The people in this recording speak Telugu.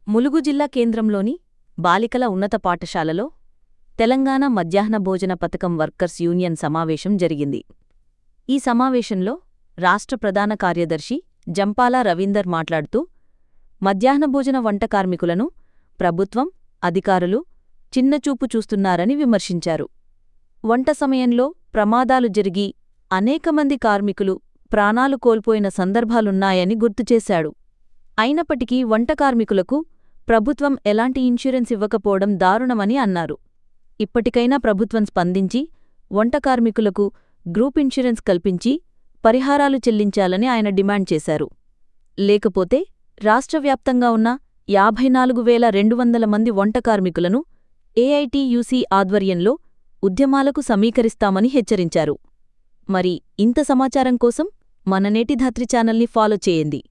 ములుగు జిల్లా కేంద్రంలోని బాలికల ఉన్నత పాఠశాలలో తెలంగాణ మధ్యాహ్న భోజన పథకం వర్కర్స్ యూనియన్ సమావేశం జరిగింది. ఈ సమావేశంలో రాష్ట్ర ప్రధాన కార్యదర్శి జంపాల రవీందర్ మాట్లాడుతూ, మధ్యాహ్న భోజన వంట కార్మికులను ప్రభుత్వం, అధికారులు చిన్నచూపు చూస్తున్నారని విమర్శించారు. వంట సమయంలో ప్రమాదాలు జరిగి అనేకమంది కార్మికులు ప్రాణాలు కోల్పోయిన సందర్భాలున్నాయని గుర్తుచేశాడు. అయినప్పటికీ వంట కార్మికులకు ప్రభుత్వం ఎలాంటి ఇన్సూరెన్స్ ఇవ్వకపోవడం దారుణమని అన్నారు. ఇప్పటికైనా ప్రభుత్వం స్పందించి వంట కార్మికులకు గ్రూప్ ఇన్సూరెన్స్ కల్పించి పరిహారాలు చెల్లించాలని ఆయన డిమాండ్ చేశారు. లేకపోతే రాష్ట్రవ్యాప్తంగా ఉన్న 54,200 మంది వంట కార్మికులను ఏఐటీయూసీ ఆధ్వర్యంలో ఉద్యమాలకు సమీకరిస్తామని హెచ్చరించారు. మరి ఇంత సమాచారం కోసం మన నేటి ధాత్రి ఛానల్ని ఫాలో చేయండి.